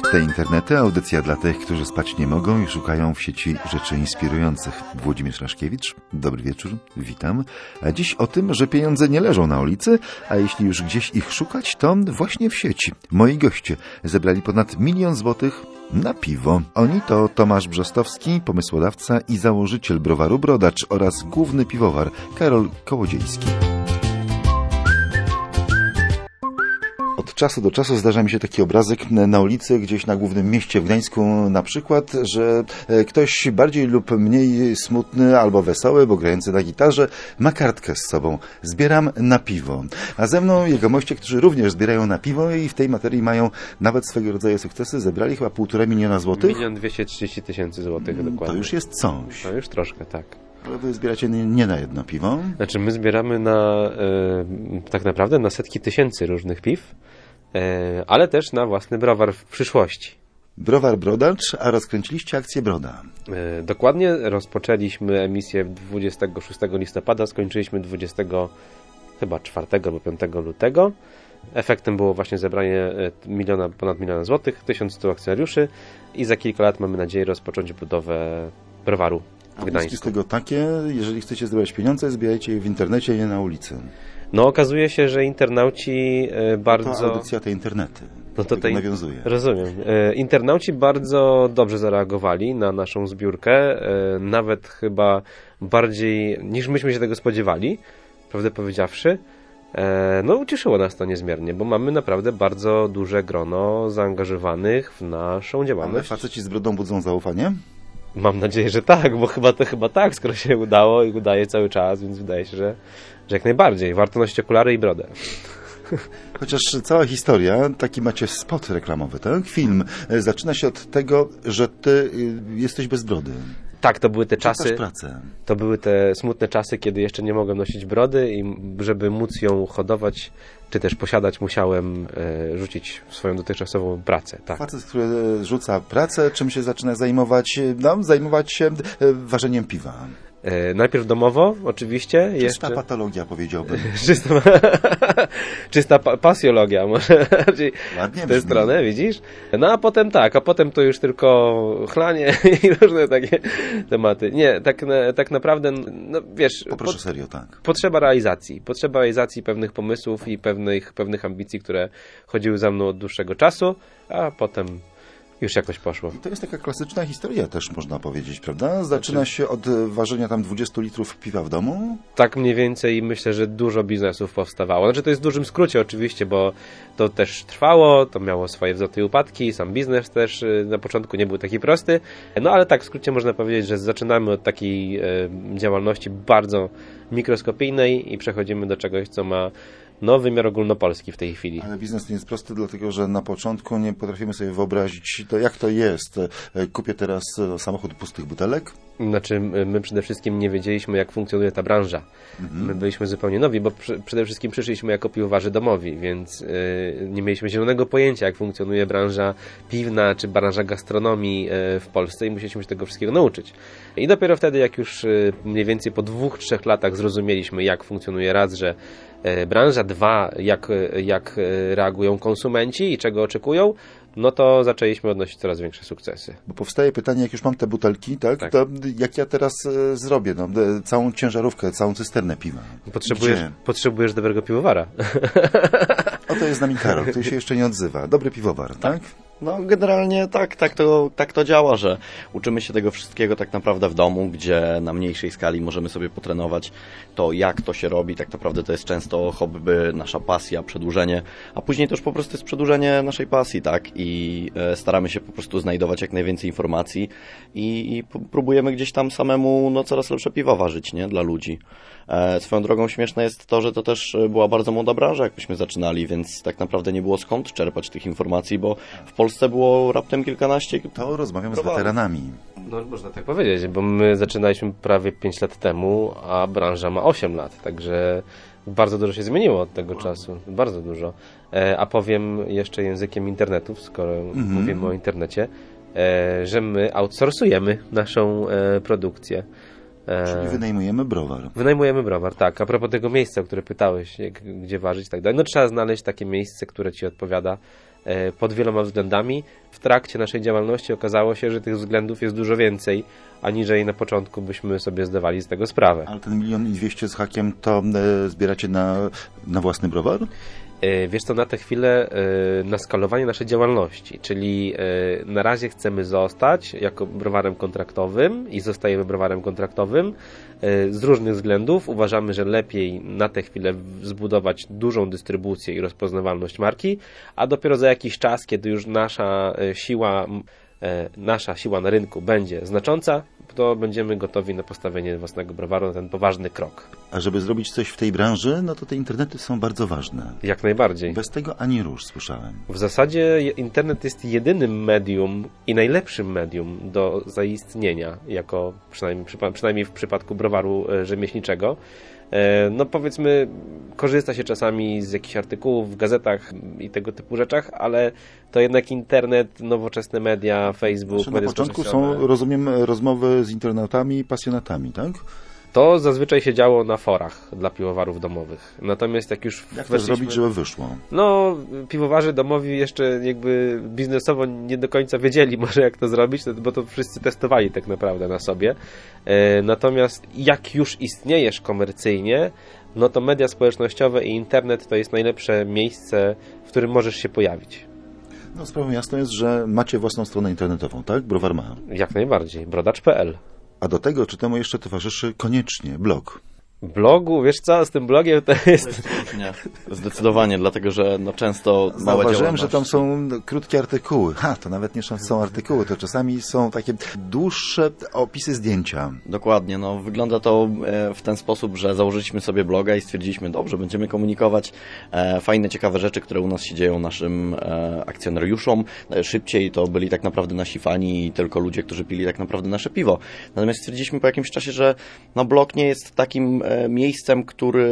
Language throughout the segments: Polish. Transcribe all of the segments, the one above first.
Te internety, audycja dla tych, którzy spać nie mogą i szukają w sieci rzeczy inspirujących. Włodzimierz Raszkiewicz, dobry wieczór, witam. A dziś o tym, że pieniądze nie leżą na ulicy, a jeśli już gdzieś ich szukać, to właśnie w sieci. Moi goście zebrali ponad 1 000 000 złotych na piwo. Oni to Tomasz Brzostowski, pomysłodawca i założyciel browaru Brodacz oraz główny piwowar Karol Kołodziejski. Od czasu do czasu zdarza mi się taki obrazek na ulicy, gdzieś na głównym mieście w Gdańsku na przykład, że ktoś bardziej lub mniej smutny albo wesoły, bo grający na gitarze, ma kartkę z sobą. Zbieram na piwo. A ze mną jegomoście, którzy również zbierają na piwo i w tej materii mają nawet swego rodzaju sukcesy. Zebrali chyba 1,5 miliona złotych. 1 230 000 złotych dokładnie. To już jest coś. To już troszkę, tak. Ale wy zbieracie nie na jedno piwo. Znaczy my zbieramy na tak naprawdę na setki tysięcy różnych piw, ale też na własny browar w przyszłości. Browar Brodacz, a rozkręciliście akcję Broda. Dokładnie, rozpoczęliśmy emisję 26 listopada, skończyliśmy 24 albo 5 lutego. Efektem było właśnie zebranie ponad 1 miliona złotych, 1100 akcjonariuszy i za kilka lat mamy nadzieję rozpocząć budowę browaru w Gdańsku. Z tego takie, jeżeli chcecie zbierać pieniądze, zbierajcie je w internecie, nie na ulicy. No okazuje się, że internauci bardzo... To audycja te internety. No to nawiązuje. Rozumiem. Internauci bardzo dobrze zareagowali na naszą zbiórkę, nawet chyba bardziej niż myśmy się tego spodziewali, prawdę powiedziawszy. No ucieszyło nas to niezmiernie, bo mamy naprawdę bardzo duże grono zaangażowanych w naszą działalność. Ale faceci z brodą budzą zaufanie? Mam nadzieję, że tak, bo chyba tak, skoro się udało i udaje cały czas, więc wydaje się, że jak najbardziej. Warto nosić okulary i brodę. Chociaż cała historia, taki macie spot reklamowy, tak? Film. Zaczyna się od tego, że ty jesteś bez brody. Tak, to były te czasy. Pracę. To były te smutne czasy, kiedy jeszcze nie mogłem nosić brody i żeby móc ją hodować, czy też posiadać, musiałem rzucić swoją dotychczasową pracę. Tak. Facet, który rzuca pracę, czym się zaczyna zajmować? Zajmować się ważeniem piwa. Najpierw domowo, oczywiście. Czysta patologia, powiedziałbym. Czysta pasjologia, może ładnie w tę stronę, widzisz? No a potem a potem to już tylko chlanie i różne takie tematy. Nie, tak naprawdę, no wiesz... Poproszę serio, tak. Potrzeba realizacji pewnych pomysłów i pewnych ambicji, które chodziły za mną od dłuższego czasu, a potem... Już jakoś poszło. I to jest taka klasyczna historia też, można powiedzieć, prawda? Zaczyna się od ważenia tam 20 litrów piwa w domu? Tak mniej więcej myślę, że dużo biznesów powstawało. Znaczy to jest w dużym skrócie oczywiście, bo to też trwało, to miało swoje wzloty i upadki, sam biznes też na początku nie był taki prosty. No ale tak w skrócie można powiedzieć, że zaczynamy od takiej działalności bardzo mikroskopijnej i przechodzimy do czegoś, co ma wymiar ogólnopolski w tej chwili. Ale biznes nie jest prosty, dlatego że na początku nie potrafimy sobie wyobrazić, to jak to jest. Kupię teraz samochód pustych butelek? Znaczy, my przede wszystkim nie wiedzieliśmy, jak funkcjonuje ta branża. My byliśmy zupełnie nowi, bo przede wszystkim przyszliśmy jako piwowarzy domowi, więc nie mieliśmy zielonego pojęcia, jak funkcjonuje branża piwna, czy branża gastronomii w Polsce i musieliśmy się tego wszystkiego nauczyć. I dopiero wtedy, jak już mniej więcej po 2-3 latach zrozumieliśmy, jak funkcjonuje raz, że branża, 2, jak reagują konsumenci i czego oczekują, no to zaczęliśmy odnosić coraz większe sukcesy. Bo powstaje pytanie, jak już mam te butelki, tak? To jak ja teraz zrobię całą ciężarówkę, całą cysternę piwa? Potrzebujesz dobrego piwowara. Oto jest z nami Karol, który się jeszcze nie odzywa. Dobry piwowar, tak? No generalnie tak to działa, że uczymy się tego wszystkiego tak naprawdę w domu, gdzie na mniejszej skali możemy sobie potrenować to, jak to się robi. Tak naprawdę to jest często hobby, nasza pasja, przedłużenie, a później też po prostu jest przedłużenie naszej pasji, tak? I staramy się po prostu znajdować jak najwięcej informacji i próbujemy gdzieś tam samemu coraz lepsze piwo ważyć, nie? Dla ludzi. Swoją drogą śmieszne jest to, że to też była bardzo młoda branża, jak myśmy zaczynali, więc tak naprawdę nie było skąd czerpać tych informacji, bo w Polsce było raptem kilkanaście... To rozmawiamy z weteranami. No można tak powiedzieć, bo my zaczynaliśmy prawie 5 lat temu, a branża ma 8 lat, także bardzo dużo się zmieniło od tego czasu, bardzo dużo. A powiem jeszcze językiem internetów, skoro mówimy o internecie, że my outsourcujemy naszą produkcję. Czyli wynajmujemy browar. Wynajmujemy browar, tak. A propos tego miejsca, o które pytałeś, gdzie ważyć i tak dalej. No trzeba znaleźć takie miejsce, które ci odpowiada pod wieloma względami. W trakcie naszej działalności okazało się, że tych względów jest dużo więcej, aniżeli na początku byśmy sobie zdawali z tego sprawę. Ale ten 1 200 000 z hakiem to zbieracie na własny browar? Wiesz co, na tę chwilę na skalowanie naszej działalności, czyli na razie chcemy zostać jako browarem kontraktowym i zostajemy browarem kontraktowym z różnych względów. Uważamy, że lepiej na tę chwilę zbudować dużą dystrybucję i rozpoznawalność marki, a dopiero za jakiś czas, kiedy już nasza siła na rynku będzie znacząca, to będziemy gotowi na postawienie własnego browaru, na ten poważny krok. A żeby zrobić coś w tej branży, no to te internety są bardzo ważne. Jak najbardziej. Bez tego ani rusz, słyszałem. W zasadzie internet jest jedynym medium i najlepszym medium do zaistnienia, jako przynajmniej w przypadku browaru rzemieślniczego. No powiedzmy, korzysta się czasami z jakichś artykułów w gazetach i tego typu rzeczach, ale to jednak internet, nowoczesne media, Facebook, media na początku są, rozumiem, rozmowy z internautami, pasjonatami, tak? To zazwyczaj się działo na forach dla piwowarów domowych. Natomiast jak już Jak to zrobić, żeby wyszło? No, piwowarzy domowi jeszcze jakby biznesowo nie do końca wiedzieli może jak to zrobić, bo to wszyscy testowali tak naprawdę na sobie. Natomiast jak już istniejesz komercyjnie, no to media społecznościowe i internet to jest najlepsze miejsce, w którym możesz się pojawić. No, sprawą jasną jest, że macie własną stronę internetową, tak? Browar ma. Jak najbardziej. Brodacz.pl. A do tego, czy temu jeszcze towarzyszy koniecznie blog? Blogu, wiesz co, z tym blogiem to jest... Nie, zdecydowanie, dlatego że no często zauważyłem, że tam są krótkie artykuły. To nawet nie są artykuły, to czasami są takie dłuższe opisy zdjęcia. Dokładnie, no wygląda to w ten sposób, że założyliśmy sobie bloga i stwierdziliśmy, dobrze, będziemy komunikować fajne, ciekawe rzeczy, które u nas się dzieją naszym akcjonariuszom. Szybciej to byli tak naprawdę nasi fani i tylko ludzie, którzy pili tak naprawdę nasze piwo. Natomiast stwierdziliśmy po jakimś czasie, że no blog nie jest takim miejscem,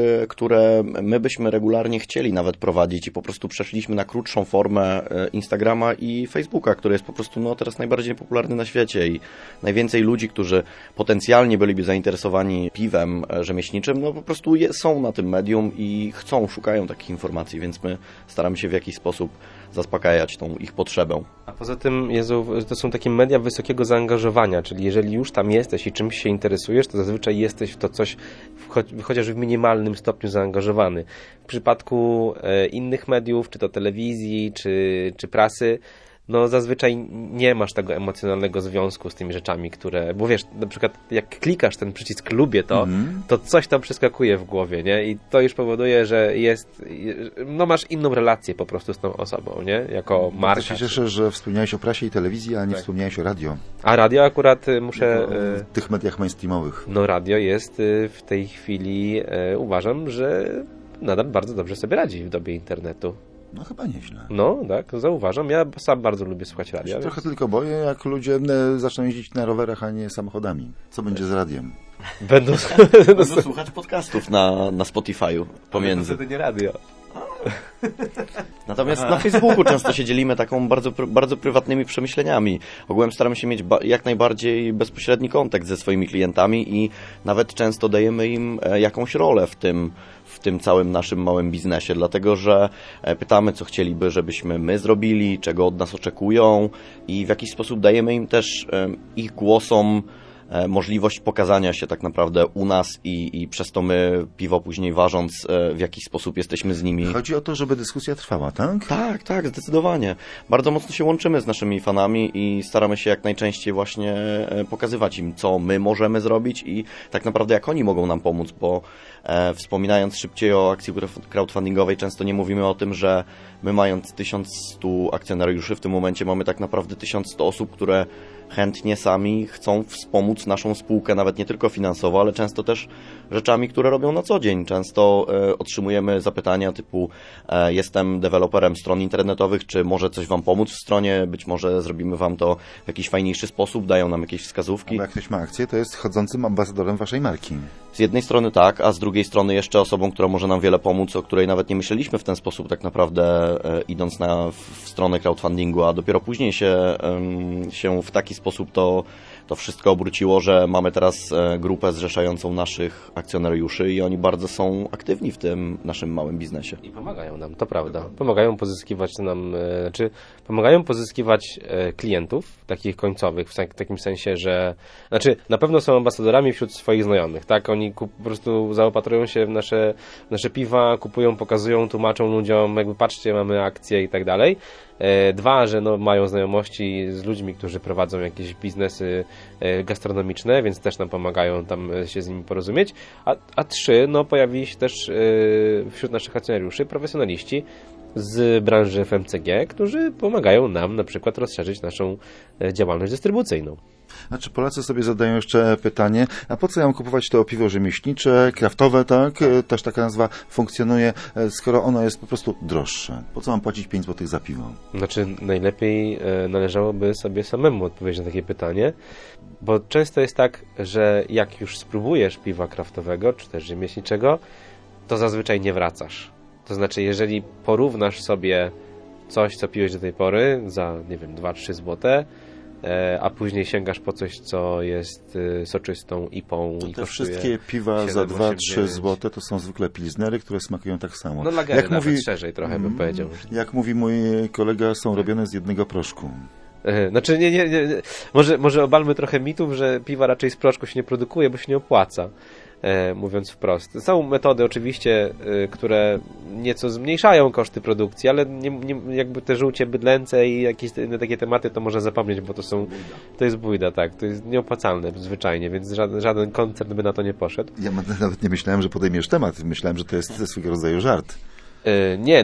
które my byśmy regularnie chcieli nawet prowadzić i po prostu przeszliśmy na krótszą formę Instagrama i Facebooka, który jest po prostu no, teraz najbardziej popularny na świecie i najwięcej ludzi, którzy potencjalnie byliby zainteresowani piwem rzemieślniczym, no po prostu są na tym medium i szukają takich informacji, więc my staramy się w jakiś sposób zaspokajać tą ich potrzebę. A poza tym, Jezu, to są takie media wysokiego zaangażowania, czyli jeżeli już tam jesteś i czymś się interesujesz, to zazwyczaj jesteś w to coś chociaż w minimalnym stopniu zaangażowany. W przypadku innych mediów, czy to telewizji, czy prasy, no zazwyczaj nie masz tego emocjonalnego związku z tymi rzeczami, bo wiesz, na przykład jak klikasz ten przycisk lubię to coś tam przeskakuje w głowie, nie? I to już powoduje, że masz inną relację po prostu z tą osobą, nie? Jako marka. Ja się cieszę, że wspomniałeś o prasie i telewizji, a nie wspomniałeś o radio. A radio akurat muszę... W tych mediach mainstreamowych. No radio jest w tej chwili, uważam, że nadal bardzo dobrze sobie radzi w dobie internetu. No chyba nieźle. No, tak, zauważam. Ja sam bardzo lubię słuchać radia. Ja trochę tylko boję, jak ludzie zaczną jeździć na rowerach, a nie samochodami. Co będzie z radiem? Będą słuchać podcastów na Spotify'u pomiędzy. To nie radio. Natomiast na Facebooku często się dzielimy taką bardzo prywatnymi przemyśleniami. Ogółem staramy się mieć jak najbardziej bezpośredni kontakt ze swoimi klientami i nawet często dajemy im jakąś rolę w tym całym naszym małym biznesie, dlatego że pytamy, co chcieliby, żebyśmy my zrobili, czego od nas oczekują i w jakiś sposób dajemy im też ich głosom możliwość pokazania się tak naprawdę u nas i przez to my piwo później ważąc w jakiś sposób jesteśmy z nimi. Chodzi o to, żeby dyskusja trwała, tak? Tak, zdecydowanie. Bardzo mocno się łączymy z naszymi fanami i staramy się jak najczęściej właśnie pokazywać im, co my możemy zrobić i tak naprawdę jak oni mogą nam pomóc, bo wspominając szybciej o akcji crowdfundingowej, często nie mówimy o tym, że my mając 1100 akcjonariuszy, w tym momencie mamy tak naprawdę 1100 osób, które chętnie sami chcą wspomóc naszą spółkę, nawet nie tylko finansowo, ale często też rzeczami, które robią na co dzień. Często otrzymujemy zapytania typu jestem deweloperem stron internetowych, czy może coś Wam pomóc w stronie, być może zrobimy Wam to w jakiś fajniejszy sposób, dają nam jakieś wskazówki. Albo jak ktoś ma akcję, to jest chodzącym ambasadorem Waszej marki. Z jednej strony tak, a z drugiej strony jeszcze osobą, która może nam wiele pomóc, o której nawet nie myśleliśmy w ten sposób tak naprawdę idąc w stronę crowdfundingu, a dopiero później się w taki sposób to to wszystko obróciło, że mamy teraz grupę zrzeszającą naszych akcjonariuszy i oni bardzo są aktywni w tym naszym małym biznesie. I pomagają nam, to prawda. Pomagają pozyskiwać klientów, takich końcowych, w takim sensie, że na pewno są ambasadorami wśród swoich znajomych, tak? Oni po prostu zaopatrują się w nasze piwa, kupują, pokazują, tłumaczą ludziom, jakby patrzcie, mamy akcje i tak dalej. 2, że mają znajomości z ludźmi, którzy prowadzą jakieś biznesy gastronomiczne, więc też nam pomagają tam się z nimi porozumieć. A 3, pojawili się też wśród naszych akcjonariuszy profesjonaliści z branży FMCG, którzy pomagają nam na przykład rozszerzyć naszą działalność dystrybucyjną. Znaczy Polacy sobie zadają jeszcze pytanie, a po co ja mam kupować to piwo rzemieślnicze, kraftowe, tak? Też taka nazwa funkcjonuje, skoro ono jest po prostu droższe. Po co mam płacić 5 zł za piwo? Najlepiej należałoby sobie samemu odpowiedzieć na takie pytanie, bo często jest tak, że jak już spróbujesz piwa kraftowego, czy też rzemieślniczego, to zazwyczaj nie wracasz. To znaczy, jeżeli porównasz sobie coś, co piłeś do tej pory za, 2-3 złote, a później sięgasz po coś, co jest soczystą IPą i te kosztuje wszystkie piwa 7, za 2-3 8, zł to są zwykle pilsnery, które smakują tak samo. Lagery jak nawet szerzej trochę bym powiedział. Jak mówi mój kolega, są robione z jednego proszku. Nie. Może obalmy trochę mitów, że piwa raczej z proszku się nie produkuje, bo się nie opłaca. Mówiąc wprost. Są metody oczywiście, które nieco zmniejszają koszty produkcji, ale jakby te żółcie bydlęce i jakieś inne takie tematy to można zapomnieć, bo to jest bójda, tak. To jest nieopłacalne zwyczajnie, więc żaden koncern by na to nie poszedł. Ja nawet nie myślałem, że podejmiesz temat. Myślałem, że to jest swego rodzaju żart. Nie,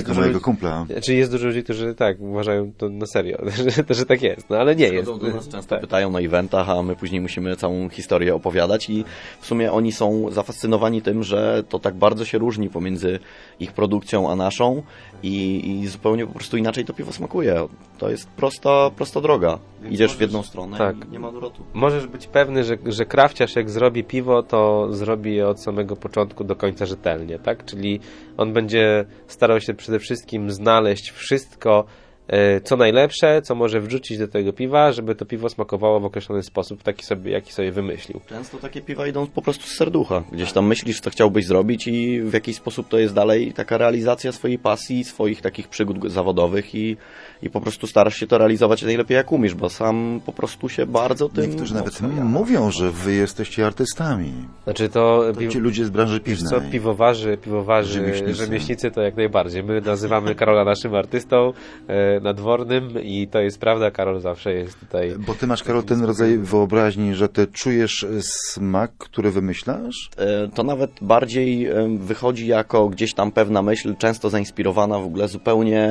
jest dużo ludzi, którzy tak uważają to na serio, że tak jest, ale nie jest. Do nas często pytają na eventach, a my później musimy całą historię opowiadać i w sumie oni są zafascynowani tym, że to tak bardzo się różni pomiędzy ich produkcją a naszą i zupełnie po prostu inaczej to piwo smakuje. To jest prosta droga. Idziesz w jedną stronę i nie ma odwrotu. Możesz być pewny, że krafciarz jak zrobi piwo, to zrobi je od samego początku do końca rzetelnie, tak? Czyli on będzie starał się przede wszystkim znaleźć wszystko, co najlepsze, co może wrzucić do tego piwa, żeby to piwo smakowało w określony sposób, jaki sobie wymyślił. Często takie piwa idą po prostu z serducha. Gdzieś tam myślisz, co chciałbyś zrobić i w jakiś sposób to jest dalej taka realizacja swojej pasji, swoich takich przygód zawodowych i po prostu starasz się to realizować najlepiej jak umiesz, bo sam po prostu się bardzo tym... Niektórzy nawet mówią, że wy jesteście artystami. Znaczy to ci ludzie z branży piwnej. Piwowarzy, rzemieślnicy to jak najbardziej. My nazywamy Karola naszym artystą nadwornym i to jest prawda, Karol zawsze jest tutaj... Bo ty masz, Karol, ten rodzaj wyobraźni, że ty czujesz smak, który wymyślasz? To nawet bardziej wychodzi jako gdzieś tam pewna myśl, często zainspirowana w ogóle zupełnie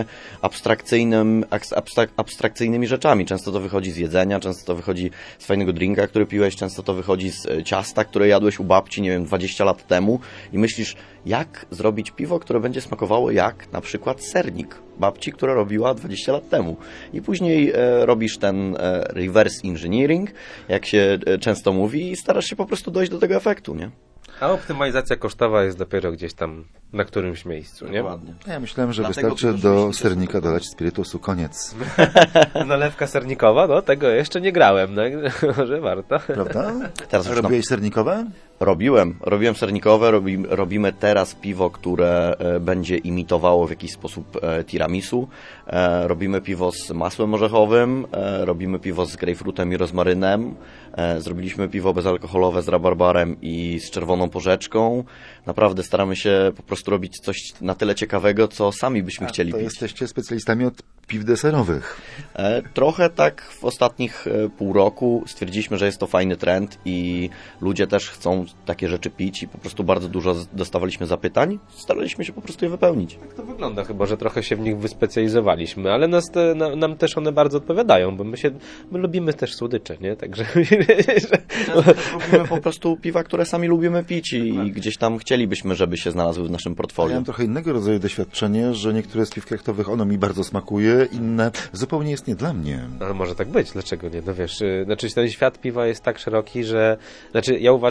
abstrakcyjnymi rzeczami. Często to wychodzi z jedzenia, często to wychodzi z fajnego drinka, który piłeś, często to wychodzi z ciasta, które jadłeś u babci, 20 lat temu i myślisz, jak zrobić piwo, które będzie smakowało jak na przykład sernik babci, która robiła 20 lat temu. I później robisz ten reverse engineering, jak się często mówi, i starasz się po prostu dojść do tego efektu, nie? A optymalizacja kosztowa jest dopiero gdzieś tam na którymś miejscu, nie? Dokładnie. Ja myślałem, że wystarczy do sernika dodać spirytusu, koniec. Nalewka sernikowa? No, tego jeszcze nie grałem, no, może warto. Prawda? Teraz robiłeś sernikowe? Robiłem sernikowe, robimy teraz piwo, które będzie imitowało w jakiś sposób tiramisu. Robimy piwo z masłem orzechowym, robimy piwo z grejpfrutem i rozmarynem. Zrobiliśmy piwo bezalkoholowe z rabarbarem i z czerwoną porzeczką. Naprawdę staramy się po prostu robić coś na tyle ciekawego, co sami byśmy chcieli pić. Jesteście specjalistami od piw deserowych. Trochę tak w ostatnich pół roku stwierdziliśmy, że jest to fajny trend i ludzie też chcą takie rzeczy pić i po prostu bardzo dużo dostawaliśmy zapytań. Staraliśmy się po prostu je wypełnić. Tak to wygląda chyba, że trochę się w nich wyspecjalizowaliśmy, ale nam też one bardzo odpowiadają, bo my lubimy też słodycze, nie? Także... Lubimy po prostu piwa, które sami lubimy pić i gdzieś tam chcielibyśmy, żeby się znalazły w naszym portfolio. Ja mam trochę innego rodzaju doświadczenie, że niektóre z piw kraftowych ono mi bardzo smakuje, inne zupełnie jest nie dla mnie. Ale może tak być, dlaczego nie? No wiesz, ten świat piwa jest tak szeroki, że ja uważam, że każdy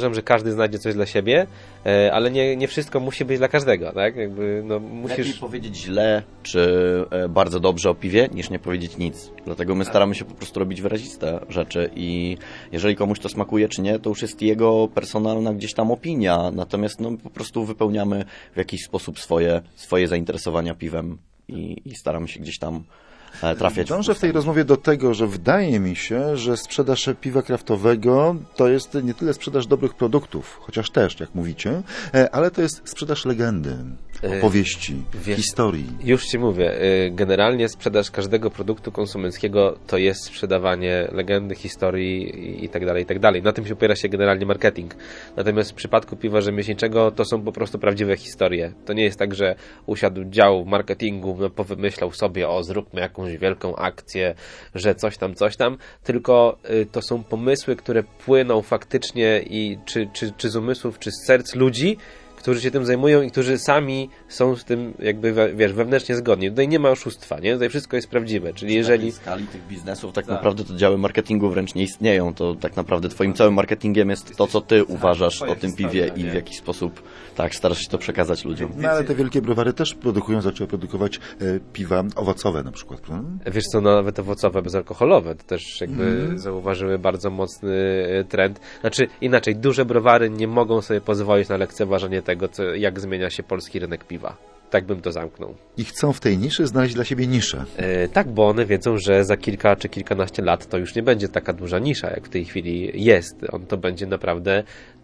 każdy znajdzie coś dla siebie, ale nie wszystko musi być dla każdego, tak? Jakby, no, musisz... Lepiej powiedzieć źle, czy bardzo dobrze o piwie, niż nie powiedzieć nic. Dlatego my staramy się po prostu robić wyraziste rzeczy i jeżeli komuś to smakuje, czy nie, to już jest jego personalna gdzieś tam opinia. Natomiast no, po prostu wypełniamy w jakiś sposób swoje zainteresowania piwem i staramy się gdzieś tam trafiać. Dążę w tej rozmowie do tego, że wydaje mi się, że sprzedaż piwa kraftowego to jest nie tyle sprzedaż dobrych produktów, chociaż też, jak mówicie, ale to jest sprzedaż legendy, opowieści, historii. Już Ci mówię, generalnie sprzedaż każdego produktu konsumenckiego to jest sprzedawanie legendy, historii i tak dalej, i tak dalej. Na tym się opiera się generalnie marketing. Natomiast w przypadku piwa rzemieślniczego to są po prostu prawdziwe historie. To nie jest tak, że usiadł dział marketingu, no, powymyślał sobie, zróbmy jakąś wielką akcję, że coś tam, tylko to są pomysły, które płyną faktycznie i czy z umysłów, czy z serc ludzi, którzy się tym zajmują i którzy sami są z tym jakby, wiesz, wewnętrznie zgodni. Tutaj nie ma oszustwa, nie? Tutaj wszystko jest prawdziwe, czyli jeżeli... W skali tych biznesów tak naprawdę to działy marketingu wręcz nie istnieją, to tak naprawdę twoim całym marketingiem jest to, co ty uważasz o tym piwie i w jaki sposób starasz się to przekazać ludziom. No ale te wielkie browary też zaczęły produkować piwa owocowe na przykład, prawda? Wiesz co, nawet owocowe, bezalkoholowe, to też jakby zauważyły bardzo mocny trend. Znaczy inaczej, duże browary nie mogą sobie pozwolić na lekceważenie tego, jak zmienia się polski rynek piwa. Tak bym to zamknął. I chcą w tej niszy znaleźć dla siebie niszę. Tak, bo one wiedzą, że za kilka czy kilkanaście lat to już nie będzie taka duża nisza, jak w tej chwili jest. To będzie naprawdę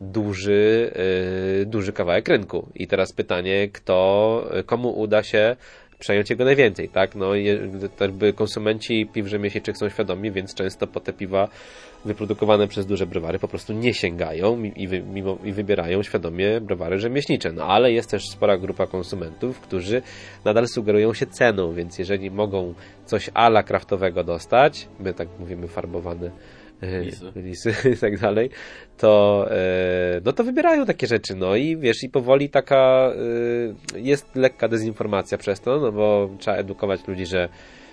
duży kawałek rynku. I teraz pytanie, komu uda się przejąć jego najwięcej, tak? No, jakby konsumenci piw rzemieślniczych są świadomi, więc często po te piwa wyprodukowane przez duże browary po prostu nie sięgają i wybierają świadomie browary rzemieślnicze. No ale jest też spora grupa konsumentów, którzy nadal sugerują się ceną, więc jeżeli mogą coś ala kraftowego dostać, my tak mówimy farbowane lisy i tak dalej, to wybierają takie rzeczy, no i wiesz, i powoli taka jest lekka dezinformacja przez to, no bo trzeba edukować ludzi, że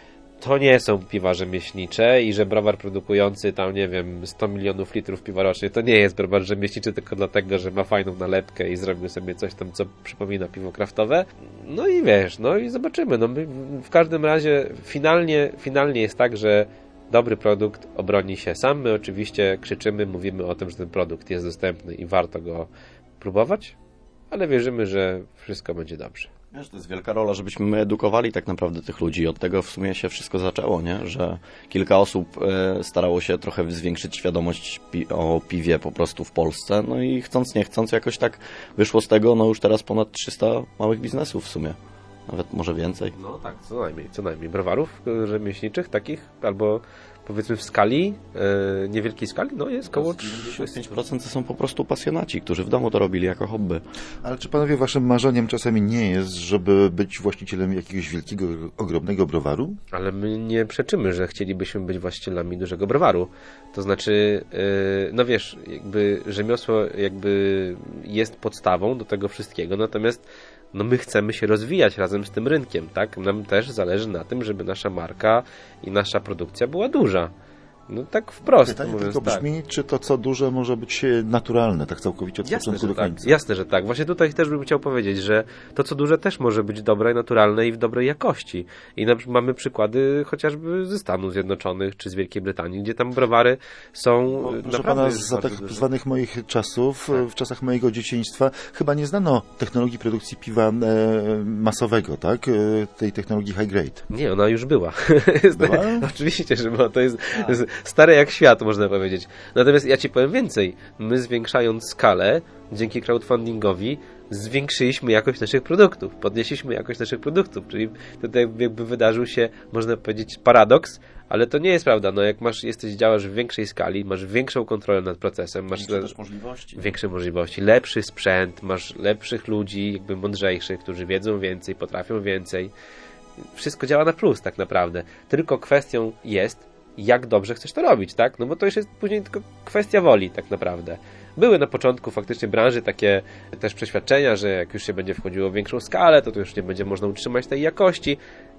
to nie są piwa rzemieślnicze i że browar produkujący tam, nie wiem, 100 milionów litrów piwa rocznie, to nie jest browar rzemieślniczy tylko dlatego, że ma fajną nalepkę i zrobił sobie coś tam, co przypomina piwo kraftowe. No i wiesz, no i zobaczymy. No my w każdym razie finalnie jest tak, że dobry produkt obroni się sam. My oczywiście krzyczymy, mówimy o tym, że ten produkt jest dostępny i warto go próbować, ale wierzymy, że wszystko będzie dobrze. Wiesz, to jest wielka rola, żebyśmy my edukowali tak naprawdę tych ludzi. Od tego w sumie się wszystko zaczęło, nie? Że kilka osób starało się trochę zwiększyć świadomość o piwie po prostu w Polsce. No i chcąc nie chcąc jakoś tak wyszło z tego, no już teraz ponad 300 małych biznesów w sumie. Nawet może więcej. No tak, co najmniej. Browarów rzemieślniczych takich, albo powiedzmy w skali, niewielkiej skali, no jest około 95% to są po prostu pasjonaci, którzy w domu to robili jako hobby. Ale czy panowie waszym marzeniem czasami nie jest, żeby być właścicielem jakiegoś wielkiego, ogromnego browaru? Ale my nie przeczymy, że chcielibyśmy być właścicielami dużego browaru. To znaczy, no wiesz, jakby rzemiosło jakby jest podstawą do tego wszystkiego, natomiast no my chcemy się rozwijać razem z tym rynkiem, tak? Nam też zależy na tym, żeby nasza marka i nasza produkcja była duża. No tak wprost Pytanie mówiąc, tylko brzmi, czy to co duże może być naturalne, tak całkowicie od początku do końca. Tak. Jasne, że tak. Właśnie tutaj też bym chciał powiedzieć, że to co duże też może być dobre, naturalne i w dobrej jakości. I mamy przykłady chociażby ze Stanów Zjednoczonych czy z Wielkiej Brytanii, gdzie tam browary są proszę pana, za tak zwanych moich czasów, w czasach mojego dzieciństwa, chyba nie znano technologii produkcji piwa masowego, tak? Tej technologii high grade. Nie, ona już była. Oczywiście, że była. To jest stare jak świat, można powiedzieć. Natomiast ja ci powiem więcej. My zwiększając skalę, dzięki crowdfundingowi, zwiększyliśmy jakość naszych produktów. Podnieśliśmy jakość naszych produktów. Czyli tutaj jakby wydarzył się, można powiedzieć, paradoks, ale to nie jest prawda. No jak działasz w większej skali, masz większą kontrolę nad procesem, masz też możliwości. Większe możliwości, lepszy sprzęt, masz lepszych ludzi, jakby mądrzejszych, którzy wiedzą więcej, potrafią więcej. Wszystko działa na plus tak naprawdę. Tylko kwestią jest, jak dobrze chcesz to robić, tak? No bo to już jest później tylko kwestia woli tak naprawdę. Były na początku faktycznie branży takie też przeświadczenia, że jak już się będzie wchodziło w większą skalę, to już nie będzie można utrzymać tej jakości.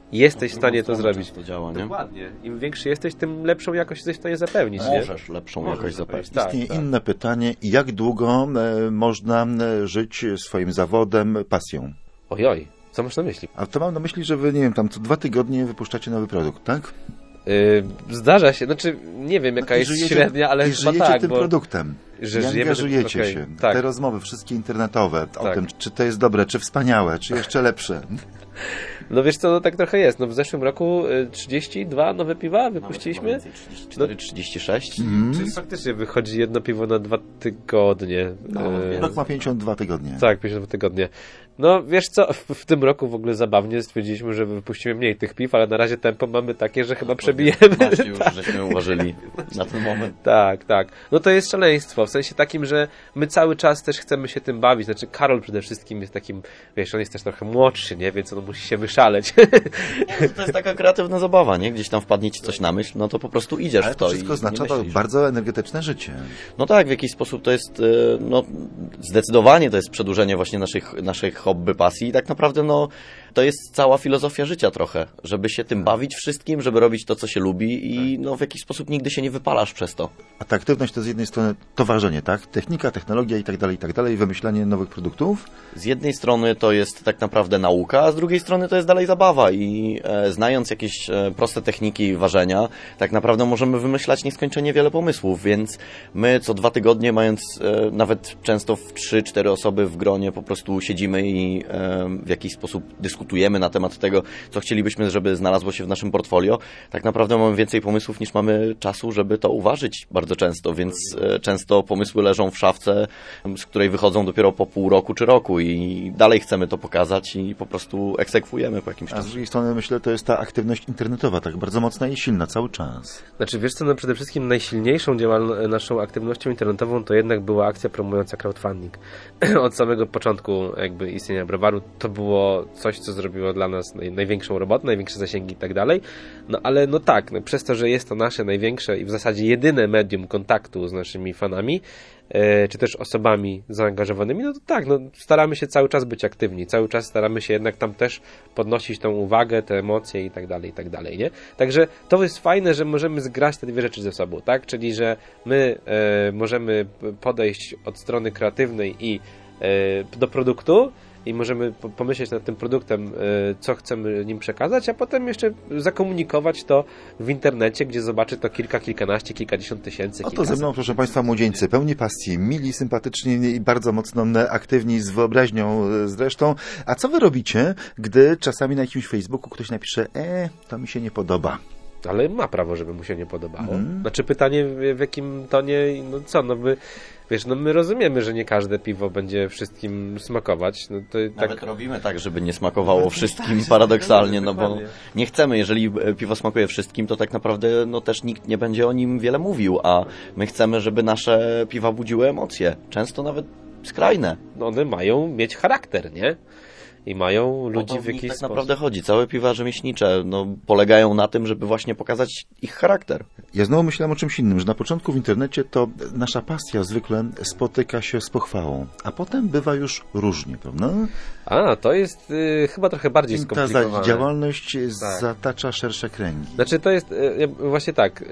jesteś w stanie to zrobić. To działa, nie? Dokładnie. Im większy jesteś, tym lepszą jakość jesteś w stanie zapewnić. Możesz lepszą jakość zapewnić. Tak, Istnieje tak. inne pytanie, jak długo można żyć swoim zawodem, pasją? Ojoj, co masz na myśli? A to mam na myśli, że wy, nie wiem, tam co 2 tygodnie wypuszczacie nowy produkt, tak? Zdarza się, znaczy nie wiem jaka jest średnia, ale i chyba żyjecie tak, tym bo produktem. że I żyjemy angażujecie tym, okej, się. tak. Te rozmowy, wszystkie internetowe, o Tak. tym, czy to jest dobre, czy wspaniałe, czy jeszcze lepsze. No wiesz co, no tak trochę jest. No w zeszłym roku 32 nowe piwa wypuściliśmy. 34, 36. Czyli faktycznie wychodzi jedno piwo na 2 tygodnie. Rok ma 52 tygodnie. Tak, 52 tygodnie. No wiesz co, w tym roku w ogóle zabawnie stwierdziliśmy, że wypuścimy mniej tych piw, ale na razie tempo mamy takie, że chyba przebijemy. Właśnie już żeśmy uważyli na ten moment. Tak, tak. No to jest szaleństwo, w sensie takim, że my cały czas też chcemy się tym bawić. Znaczy Karol przede wszystkim jest takim, wiesz, on jest też trochę młodszy, nie? Więc on musi się wyszaleć. To jest taka kreatywna zabawa, nie? Gdzieś tam wpadnie ci coś na myśl, no to po prostu idziesz Ale w to. to wszystko i oznacza nie to myślisz. bardzo energetyczne życie. No tak, w jakiś sposób to jest, no zdecydowanie to jest przedłużenie właśnie naszych hobby, pasji i tak naprawdę no to jest cała filozofia życia trochę, żeby się tym bawić wszystkim, żeby robić to, co się lubi i no w jakiś sposób nigdy się nie wypalasz przez to. A ta aktywność to z jednej strony towarzenie, tak? Technika, technologia i tak dalej, wymyślanie nowych produktów. Z jednej strony to jest tak naprawdę nauka, a z drugiej strony to jest dalej zabawa i znając jakieś proste techniki ważenia, tak naprawdę możemy wymyślać nieskończenie wiele pomysłów, więc my co 2 tygodnie, mając nawet często w 3-4 osoby w gronie, po prostu siedzimy i w jakiś sposób dyskutujemy na temat tego, co chcielibyśmy, żeby znalazło się w naszym portfolio. Tak naprawdę mamy więcej pomysłów niż mamy czasu, żeby to uważać bardzo często, więc często pomysły leżą w szafce, z której wychodzą dopiero po pół roku czy roku i dalej chcemy to pokazać i po prostu egzekwujemy po jakimś A z czasie. drugiej strony myślę, to jest ta aktywność internetowa, tak bardzo mocna i silna cały czas. Znaczy wiesz co, no przede wszystkim najsilniejszą naszą aktywnością internetową to jednak była akcja promująca crowdfunding. Od samego początku jakby istnienia browaru to było coś, co zrobiło dla nas największą robotę, największe zasięgi i tak dalej. No ale no tak, no, przez to, że jest to nasze największe i w zasadzie jedyne medium kontaktu z naszymi fanami, czy też osobami zaangażowanymi, no to tak, no staramy się cały czas być aktywni, cały czas staramy się jednak tam też podnosić tą uwagę, te emocje i tak dalej, nie? Także to jest fajne, że możemy zgrać te dwie rzeczy ze sobą, tak? Czyli, że my możemy podejść od strony kreatywnej i do produktu i możemy pomyśleć nad tym produktem, co chcemy nim przekazać, a potem jeszcze zakomunikować to w internecie, gdzie zobaczy to kilkanaście, kilkadziesiąt tysięcy. Oto ze mną, proszę Państwa, młodzieńcy, pełni pasji, mili, sympatyczni i bardzo mocno aktywni, z wyobraźnią zresztą. A co wy robicie, gdy czasami na jakimś Facebooku ktoś napisze, to mi się nie podoba? Ale ma prawo, żeby mu się nie podobało. Znaczy pytanie, w jakim tonie, no co, no my, wiesz, no my rozumiemy, że nie każde piwo będzie wszystkim smakować. No to Nawet robimy tak, żeby nie smakowało wszystkim paradoksalnie, no bo nie chcemy, jeżeli piwo smakuje wszystkim, to tak naprawdę no też nikt nie będzie o nim wiele mówił, a my chcemy, żeby nasze piwa budziły emocje, często nawet skrajne. No one mają mieć charakter, nie? I mają ludzi w nich jakiś tak sposób. naprawdę chodzi. Całe piwa rzemieślnicze polegają na tym, żeby właśnie pokazać ich charakter. Ja znowu myślałem o czymś innym, że na początku w internecie to nasza pasja zwykle spotyka się z pochwałą, a potem bywa już różnie, prawda? A, to jest chyba trochę bardziej Ta skomplikowane. działalność zatacza szersze kręgi. Znaczy to jest właśnie tak,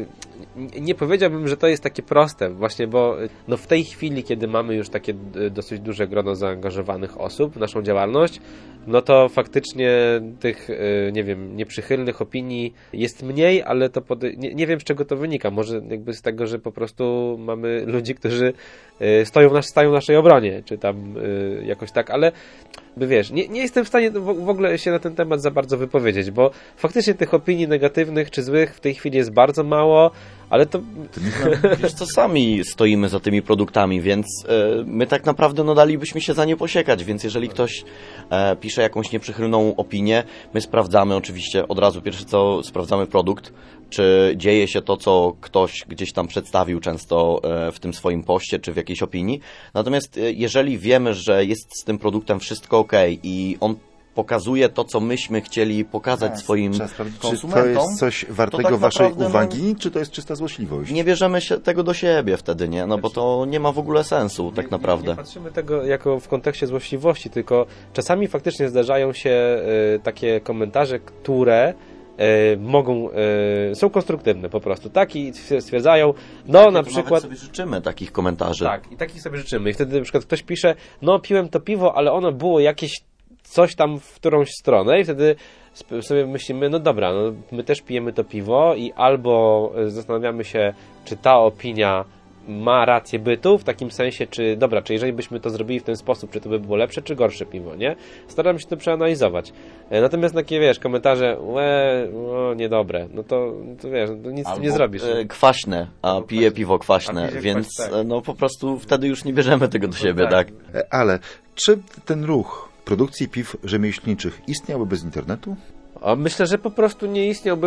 nie powiedziałbym, że to jest takie proste, właśnie, bo no w tej chwili, kiedy mamy już takie dosyć duże grono zaangażowanych osób w naszą działalność, no to faktycznie tych, nie wiem, nieprzychylnych opinii jest mniej, ale to nie wiem, z czego to wynika. Może jakby z tego, że po prostu mamy ludzi, którzy stają w naszej obronie, czy tam jakoś tak, ale wiesz, nie jestem w stanie w ogóle się na ten temat za bardzo wypowiedzieć, bo faktycznie tych opinii negatywnych czy złych w tej chwili jest bardzo mało, ale to... Wiesz co, sami stoimy za tymi produktami, więc my tak naprawdę dalibyśmy się za nie posiekać, więc jeżeli ktoś pisze jakąś nieprzychylną opinię, my sprawdzamy oczywiście od razu, pierwsze co, sprawdzamy produkt, czy dzieje się to, co ktoś gdzieś tam przedstawił często w tym swoim poście, czy w jakiejś opinii. Natomiast jeżeli wiemy, że jest z tym produktem wszystko ok i on pokazuje to, co myśmy chcieli pokazać swoim konsumentom. Czy to jest coś wartego tak waszej naprawdę, uwagi, czy to jest czysta złośliwość? Nie bierzemy tego do siebie wtedy, nie? No bo to nie ma w ogóle sensu tak naprawdę. Nie patrzymy tego jako w kontekście złośliwości, tylko czasami faktycznie zdarzają się takie komentarze, które są konstruktywne po prostu, tak? I stwierdzają, no na przykład... Nawet sobie życzymy takich komentarzy. Tak, i takich sobie życzymy. I wtedy na przykład ktoś pisze, no piłem to piwo, ale ono było jakieś coś tam w którąś stronę i wtedy sobie myślimy, no dobra, no my też pijemy to piwo i albo zastanawiamy się, czy ta opinia ma rację bytu, w takim sensie, czy dobra, czy jeżeli byśmy to zrobili w ten sposób, czy to by było lepsze, czy gorsze piwo, nie? Staram się to przeanalizować. Natomiast takie, wiesz, komentarze, niedobre, no to wiesz, to nic albo nie zrobisz. Kwaśne, a pije piwo kwaśne, więc no po prostu wtedy już nie bierzemy tego do siebie, tak? Ale czy ten ruch produkcji piw rzemieślniczych istniałby bez internetu? Myślę, że po prostu nie istniałby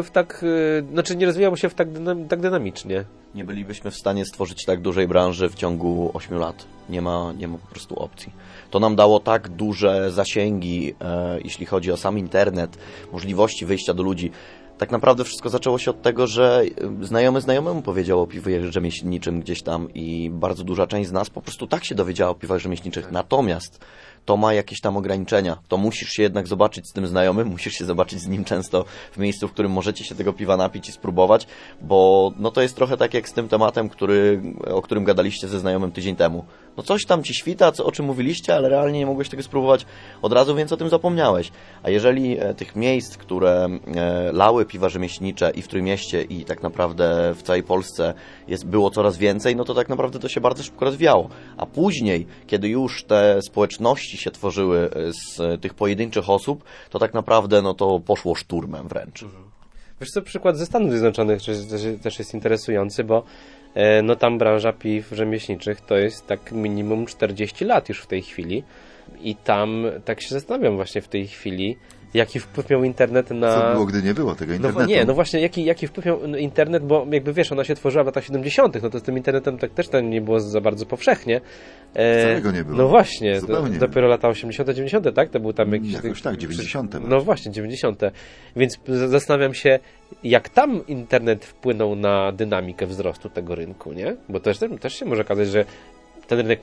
nie rozwijałby się tak dynamicznie. Nie bylibyśmy w stanie stworzyć tak dużej branży w ciągu 8 lat. Nie ma po prostu opcji. To nam dało tak duże zasięgi, jeśli chodzi o sam internet, możliwości wyjścia do ludzi. Tak naprawdę wszystko zaczęło się od tego, że znajomy znajomemu powiedział o piwie rzemieślniczym gdzieś tam i bardzo duża część z nas po prostu tak się dowiedziała o piwach rzemieślniczych. Natomiast to ma jakieś tam ograniczenia. To musisz się jednak zobaczyć z tym znajomym, musisz się zobaczyć z nim często w miejscu, w którym możecie się tego piwa napić i spróbować, bo no to jest trochę tak jak z tym tematem, o którym gadaliście ze znajomym tydzień temu. No coś tam ci świta, o czym mówiliście, ale realnie nie mogłeś tego spróbować od razu, więc o tym zapomniałeś. A jeżeli tych miejsc, które lały piwa rzemieślnicze i w Trójmieście i tak naprawdę w całej Polsce było coraz więcej, no to tak naprawdę to się bardzo szybko rozwijało. A później, kiedy już te społeczności się tworzyły z tych pojedynczych osób, to tak naprawdę no to poszło szturmem wręcz. Wiesz co, przykład ze Stanów Zjednoczonych też jest interesujący, bo no tam branża piw rzemieślniczych to jest tak minimum 40 lat już w tej chwili i tam tak się zastanawiam właśnie w tej chwili, jaki wpływ miał internet na... Co było, gdy nie było tego internetu? No nie, no właśnie, jaki wpływ miał internet, bo jakby wiesz, ona się tworzyła w latach 70., no to z tym internetem tak też nie było za bardzo powszechnie. Całego nie było. No właśnie, dopiero lata 80., 90., tak? To był tam jakiś... Jakoś tak, 90. No właśnie, 90. Więc zastanawiam się, jak tam internet wpłynął na dynamikę wzrostu tego rynku, nie? Bo też się może okazać, że ten rynek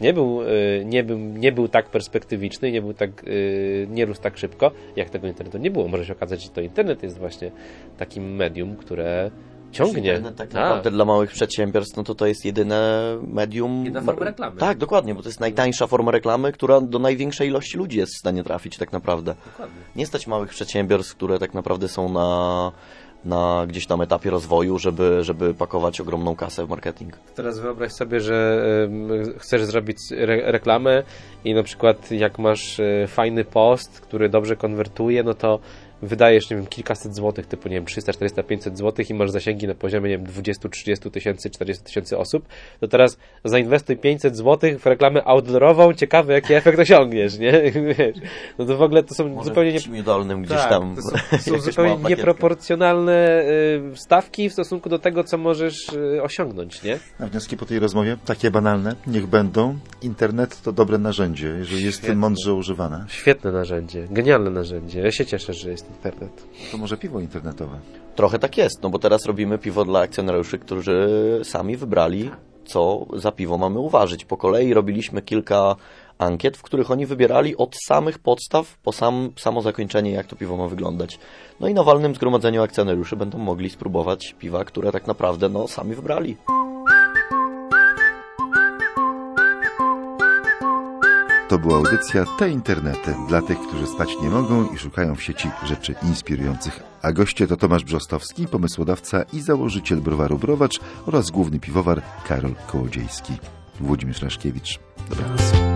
nie był tak perspektywiczny, nie rósł tak szybko, jak tego internetu nie było. Może się okazać, że to internet jest właśnie takim medium, które ciągnie. Internet tak naprawdę dla małych przedsiębiorstw, no to jest jedyne medium... Jedna forma reklamy. Tak, dokładnie, bo to jest najtańsza forma reklamy, która do największej ilości ludzi jest w stanie trafić tak naprawdę. Dokładnie. Nie stać małych przedsiębiorstw, które tak naprawdę są na gdzieś tam etapie rozwoju, żeby pakować ogromną kasę w marketing. Teraz wyobraź sobie, że chcesz zrobić reklamę i na przykład jak masz fajny post, który dobrze konwertuje, no to wydajesz, nie wiem, kilkaset złotych, typu, nie wiem, 300, 400, 500 złotych i masz zasięgi na poziomie, nie wiem, 20, 30 tysięcy, 40 tysięcy osób, to teraz zainwestuj 500 złotych w reklamę outdoorową, ciekawe jaki efekt osiągniesz, nie? Wiesz, no to w ogóle to są może zupełnie... w dolnym gdzieś tam... To są zupełnie nieproporcjonalne stawki w stosunku do tego, co możesz osiągnąć, nie? A wnioski po tej rozmowie, takie banalne, niech będą. Internet to dobre narzędzie, jeżeli jest mądrze używane. Świetne narzędzie, genialne narzędzie. Ja się cieszę, że jest internet. To może piwo internetowe? Trochę tak jest, no bo teraz robimy piwo dla akcjonariuszy, którzy sami wybrali, co za piwo mamy uważać. Po kolei robiliśmy kilka ankiet, w których oni wybierali od samych podstaw po samo zakończenie, jak to piwo ma wyglądać. No i na walnym zgromadzeniu akcjonariuszy będą mogli spróbować piwa, które tak naprawdę sami wybrali. To była audycja Te Internety dla tych, którzy spać nie mogą i szukają w sieci rzeczy inspirujących. A goście to Tomasz Brzostowski, pomysłodawca i założyciel browaru Browacz oraz główny piwowar Karol Kołodziejski. Włodzimierz Raszkiewicz. Dobranoc.